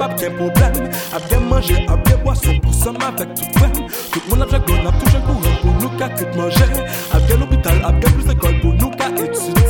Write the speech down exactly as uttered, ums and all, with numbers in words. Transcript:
pas de problème. A bien manger, a bien boisson pour somme avec tout frère. Tout le monde a chaque bonne, a touché courant pour nous qu'à tout manger. A bien l'hôpital, a bien plus d'école pour nous qu'à étudier.